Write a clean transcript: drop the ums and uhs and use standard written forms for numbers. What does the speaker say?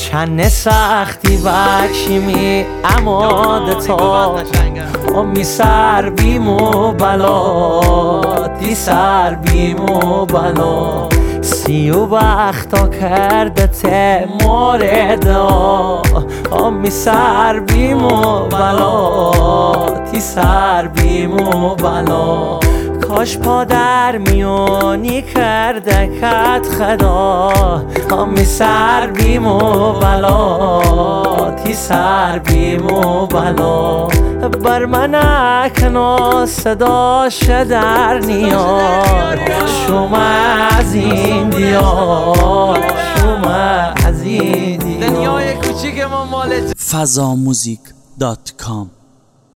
چند سختی بکشیمی اماده تا امی سر بیم و بلا دی سر بیم و بلا سی و وقتا کرده ته مورد امی سر بیم و بلا دی سر بیم و بلا کاش پادر میونی کرده کت خدا امی سر بیم و بلا تی سر بیم و بلا بر من اکنو صداش در نیار شما از این دیار شما از این دیار دنیای کوچیک ما مال فضاموزیک.com